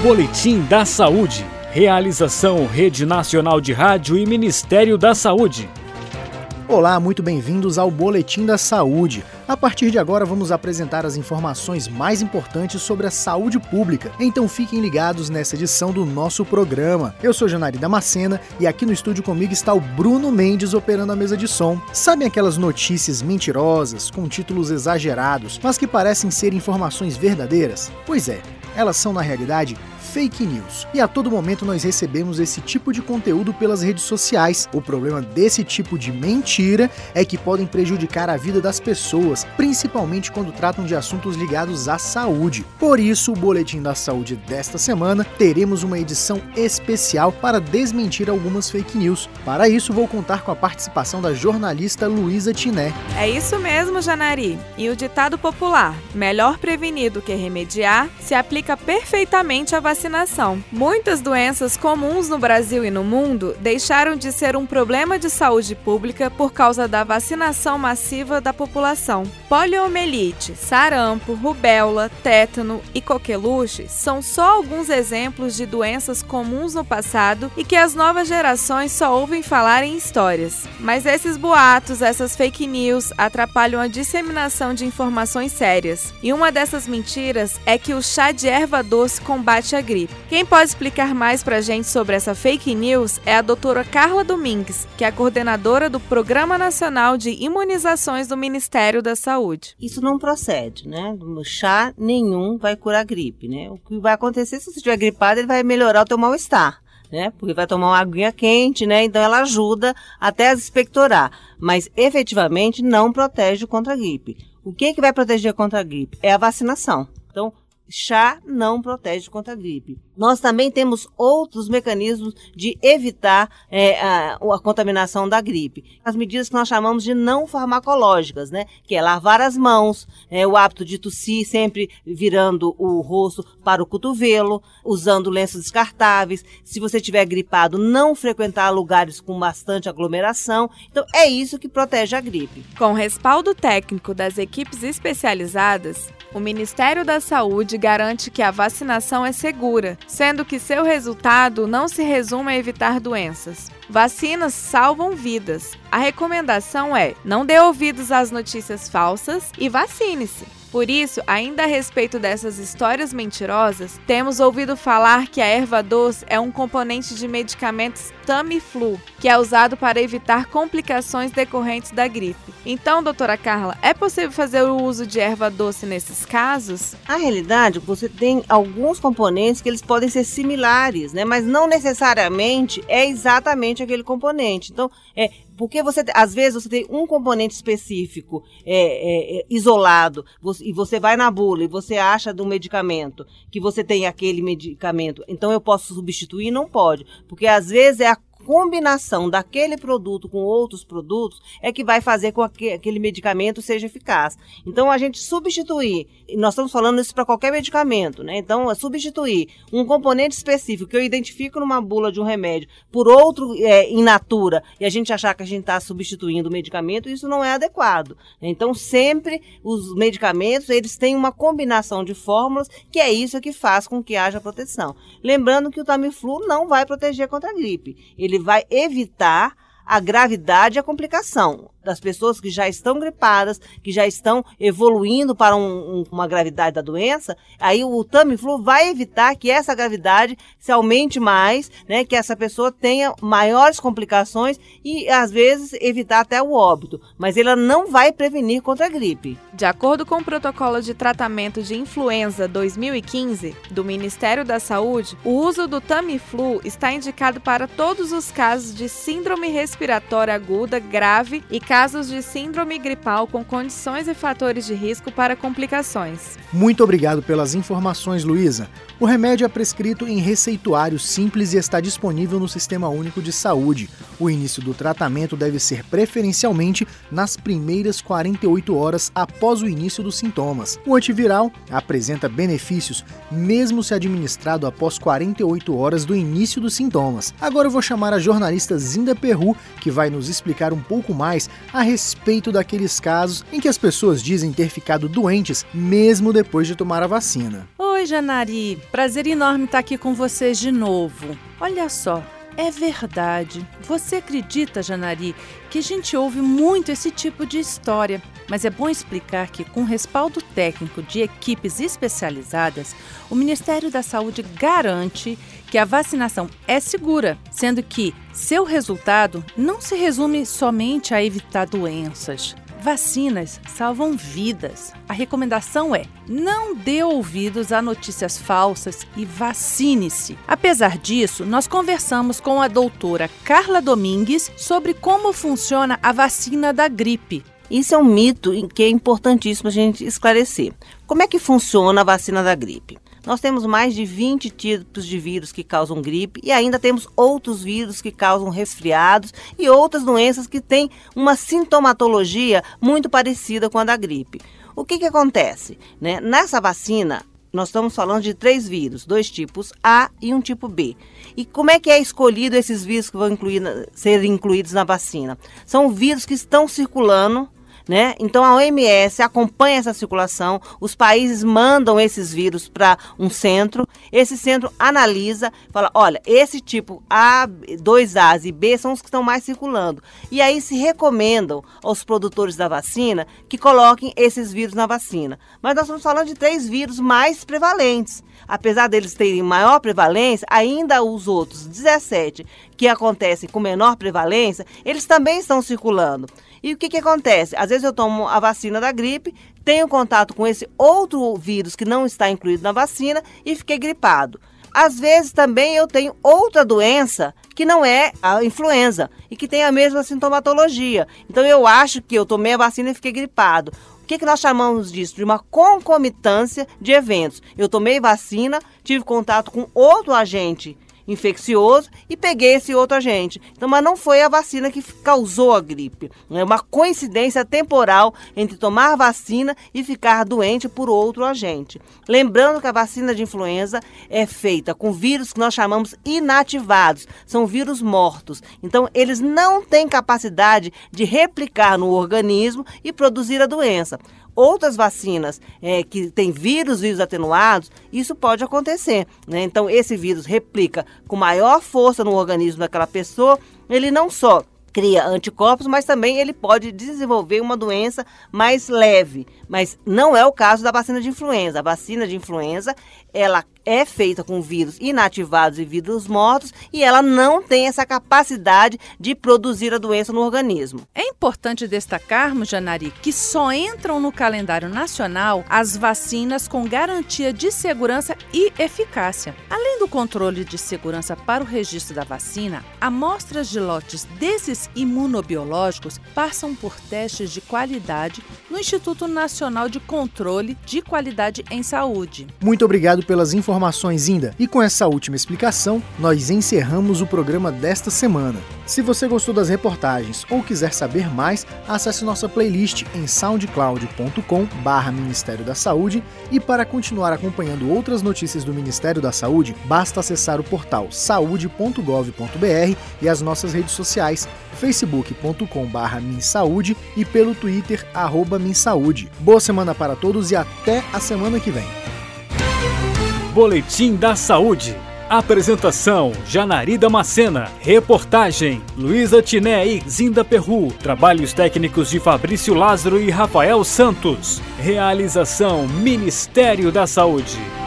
Boletim da Saúde. Realização Rede Nacional de Rádio e Ministério da Saúde. Olá, muito bem-vindos ao Boletim da Saúde. A partir de agora vamos apresentar as informações mais importantes sobre a saúde pública. Então fiquem ligados nessa edição do nosso programa. Eu sou Janari Damascena e aqui no estúdio comigo está o Bruno Mendes operando a mesa de som. Sabem aquelas notícias mentirosas, com títulos exagerados, mas que parecem ser informações verdadeiras? Pois é, elas são na realidade fake news. E a todo momento nós recebemos esse tipo de conteúdo pelas redes sociais. O problema desse tipo de mentira é que podem prejudicar a vida das pessoas, principalmente quando tratam de assuntos ligados à saúde. Por isso, o Boletim da Saúde desta semana teremos uma edição especial para desmentir algumas fake news. Para isso, vou contar com a participação da jornalista Luísa Tiné. É isso mesmo, Janari. E o ditado popular, melhor prevenir do que remediar, se aplica perfeitamente à vacinação. Muitas doenças comuns no Brasil e no mundo deixaram de ser um problema de saúde pública por causa da vacinação massiva da população. Poliomielite, sarampo, rubéola, tétano e coqueluche são só alguns exemplos de doenças comuns no passado e que as novas gerações só ouvem falar em histórias. Mas esses boatos, essas fake news atrapalham a disseminação de informações sérias. E uma dessas mentiras é que o chá de erva doce combate a gripe. Quem pode explicar mais pra gente sobre essa fake news é a doutora Carla Domingues, que é a coordenadora do Programa Nacional de Imunizações do Ministério da Saúde. Isso não procede, né? Chá nenhum vai curar gripe, né? O que vai acontecer se você estiver gripado, ele vai melhorar o teu mal-estar, né? Porque vai tomar uma aguinha quente, né? Então ela ajuda até a expectorar, mas efetivamente não protege contra a gripe. O que vai proteger contra a gripe? É a vacinação. Então, chá não protege contra a gripe. Nós também temos outros mecanismos de evitar a contaminação da gripe. As medidas que nós chamamos de não farmacológicas, né? Que é lavar as mãos, o hábito de tossir sempre virando o rosto para o cotovelo, usando lenços descartáveis. Se você estiver gripado, não frequentar lugares com bastante aglomeração. Então, é isso que protege a gripe. Com respaldo técnico das equipes especializadas, o Ministério da Saúde garante que a vacinação é segura, sendo que seu resultado não se resume a evitar doenças. Vacinas salvam vidas. A recomendação é: não dê ouvidos às notícias falsas e vacine-se. Por isso, ainda a respeito dessas histórias mentirosas, temos ouvido falar que a erva doce é um componente de medicamentos Tamiflu, que é usado para evitar complicações decorrentes da gripe. Então, doutora Carla, é possível fazer o uso de erva doce nesses casos? Na realidade, você tem alguns componentes que eles podem ser similares, né? Mas não necessariamente é exatamente aquele componente. Então, porque às vezes você tem um componente específico isolado, e você vai na bula e você acha de um medicamento que você tem aquele medicamento, então eu posso substituir? Não pode, porque às vezes é a combinação daquele produto com outros produtos é que vai fazer com que aquele medicamento seja eficaz. Então, a gente substituir, e nós estamos falando isso para qualquer medicamento, né? Então, substituir um componente específico que eu identifico numa bula de um remédio por outro in natura, e a gente achar que a gente está substituindo o medicamento, isso não é adequado. Então, sempre os medicamentos, eles têm uma combinação de fórmulas, que é isso que faz com que haja proteção. Lembrando que o Tamiflu não vai proteger contra a gripe. Ele vai evitar a gravidade e a complicação das pessoas que já estão gripadas, que já estão evoluindo para uma gravidade da doença. Aí o Tamiflu vai evitar que essa gravidade se aumente mais, né, que essa pessoa tenha maiores complicações e, às vezes, evitar até o óbito. Mas ele não vai prevenir contra a gripe. De acordo com o protocolo de tratamento de influenza 2015 do Ministério da Saúde, o uso do Tamiflu está indicado para todos os casos de síndrome respiratória aguda grave e casos de síndrome gripal com condições e fatores de risco para complicações. Muito obrigado pelas informações, Luísa. O remédio é prescrito em receituário simples e está disponível no Sistema Único de Saúde. O início do tratamento deve ser preferencialmente nas primeiras 48 horas após o início dos sintomas. O antiviral apresenta benefícios mesmo se administrado após 48 horas do início dos sintomas. Agora eu vou chamar a jornalista Zinda Perru, que vai nos explicar um pouco mais a respeito daqueles casos em que as pessoas dizem ter ficado doentes mesmo depois de tomar a vacina. Oi, Janari. Prazer enorme estar aqui com vocês de novo. Olha só, é verdade. Você acredita, Janari, que a gente ouve muito esse tipo de história? Mas é bom explicar que, com respaldo técnico de equipes especializadas, o Ministério da Saúde garante que a vacinação é segura, sendo que seu resultado não se resume somente a evitar doenças. Vacinas salvam vidas. A recomendação é: não dê ouvidos a notícias falsas e vacine-se. Apesar disso, nós conversamos com a doutora Carla Domingues sobre como funciona a vacina da gripe. Isso é um mito que é importantíssimo a gente esclarecer. Como é que funciona a vacina da gripe? Nós temos mais de 20 tipos de vírus que causam gripe e ainda temos outros vírus que causam resfriados e outras doenças que têm uma sintomatologia muito parecida com a da gripe. O que acontece? Nessa vacina, nós estamos falando de 3 vírus, 2 tipos A e um tipo B. E como é que é escolhido esses vírus que vão ser incluídos na vacina? São vírus que estão circulando, Então a OMS acompanha essa circulação, os países mandam esses vírus para um centro, esse centro analisa, fala, olha, esse tipo A, 2As e B são os que estão mais circulando. E aí se recomendam aos produtores da vacina que coloquem esses vírus na vacina. Mas nós estamos falando de 3 vírus mais prevalentes. Apesar deles terem maior prevalência, ainda os outros 17 que acontecem com menor prevalência, eles também estão circulando. E o que acontece? Às vezes eu tomo a vacina da gripe, tenho contato com esse outro vírus que não está incluído na vacina e fiquei gripado. Às vezes também eu tenho outra doença que não é a influenza e que tem a mesma sintomatologia. Então eu acho que eu tomei a vacina e fiquei gripado. O que nós chamamos disso? De uma concomitância de eventos. Eu tomei vacina, tive contato com outro agente infeccioso e peguei esse outro agente. Então, mas não foi a vacina que causou a gripe. É uma coincidência temporal entre tomar vacina e ficar doente por outro agente. Lembrando que a vacina de influenza é feita com vírus que nós chamamos inativados. São vírus mortos. Então, eles não têm capacidade de replicar no organismo e produzir a doença. Outras vacinas que têm vírus atenuados, isso pode acontecer, Então, esse vírus replica com maior força no organismo daquela pessoa, ele não só cria anticorpos, mas também ele pode desenvolver uma doença mais leve. Mas não é o caso da vacina de influenza. A vacina de influenza, ela é feita com vírus inativados e vírus mortos e ela não tem essa capacidade de produzir a doença no organismo. É importante destacarmos, Janari, que só entram no calendário nacional as vacinas com garantia de segurança e eficácia. Além do controle de segurança para o registro da vacina, amostras de lotes desses imunobiológicos passam por testes de qualidade no Instituto Nacional de Controle de Qualidade em Saúde. Muito obrigado pelas informações, Inda. E com essa última explicação, nós encerramos o programa desta semana. Se você gostou das reportagens ou quiser saber mais, acesse nossa playlist em soundcloud.com/Ministério da Saúde e para continuar acompanhando outras notícias do Ministério da Saúde, basta acessar o portal saude.gov.br e as nossas redes sociais, facebook.com/MinSaúde e pelo Twitter @MinSaúde. Boa semana para todos e até a semana que vem. Boletim da Saúde. Apresentação: Janari Damascena. Reportagem: Luísa Tiné e Zinda Perru. Trabalhos técnicos de Fabrício Lázaro e Rafael Santos. Realização: Ministério da Saúde.